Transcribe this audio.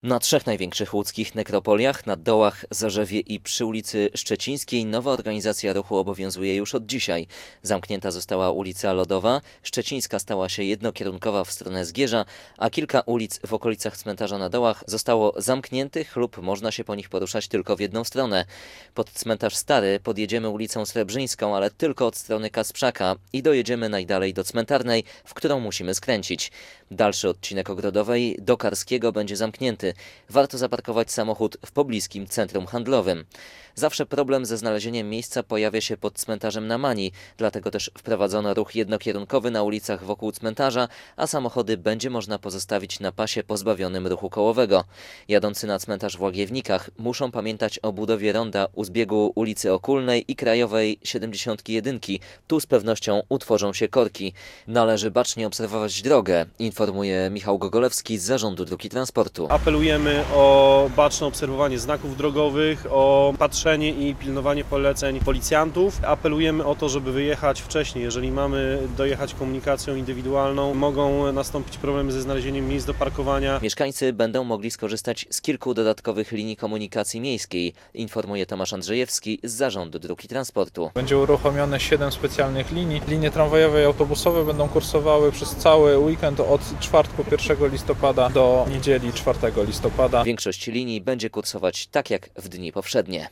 Na trzech największych łódzkich nekropoliach, na Dołach, Zarzewie i przy ulicy Szczecińskiej nowa organizacja ruchu obowiązuje już od dzisiaj. Zamknięta została ulica Lodowa, Szczecińska stała się jednokierunkowa w stronę Zgierza, a kilka ulic w okolicach cmentarza na Dołach zostało zamkniętych lub można się po nich poruszać tylko w jedną stronę. Pod cmentarz Stary podjedziemy ulicą Srebrzyńską, ale tylko od strony Kasprzaka i dojedziemy najdalej do Cmentarnej, w którą musimy skręcić. Dalszy odcinek Ogrodowej do Karskiego będzie zamknięty. Warto zaparkować samochód w pobliskim centrum handlowym. Zawsze problem ze znalezieniem miejsca pojawia się pod cmentarzem na Mani, dlatego też wprowadzono ruch jednokierunkowy na ulicach wokół cmentarza, a samochody będzie można pozostawić na pasie pozbawionym ruchu kołowego. Jadący na cmentarz w Łagiewnikach muszą pamiętać o budowie ronda u zbiegu ulicy Okulnej i Krajowej 71. Tu z pewnością utworzą się korki. Należy bacznie obserwować drogę, informuje Michał Gogolewski z Zarządu Dróg i Transportu. Apelujemy o baczne obserwowanie znaków drogowych, o patrzenie i pilnowanie poleceń policjantów. Apelujemy o to, żeby wyjechać wcześniej. Jeżeli mamy dojechać komunikacją indywidualną, mogą nastąpić problemy ze znalezieniem miejsc do parkowania. Mieszkańcy będą mogli skorzystać z kilku dodatkowych linii komunikacji miejskiej, informuje Tomasz Andrzejewski z Zarządu Dróg i Transportu. Będzie uruchomione 7 specjalnych linii. Linie tramwajowe i autobusowe będą kursowały przez cały weekend od czwartku 1 listopada do niedzieli 4 listopada. Większość linii będzie kursować tak jak w dni powszednie.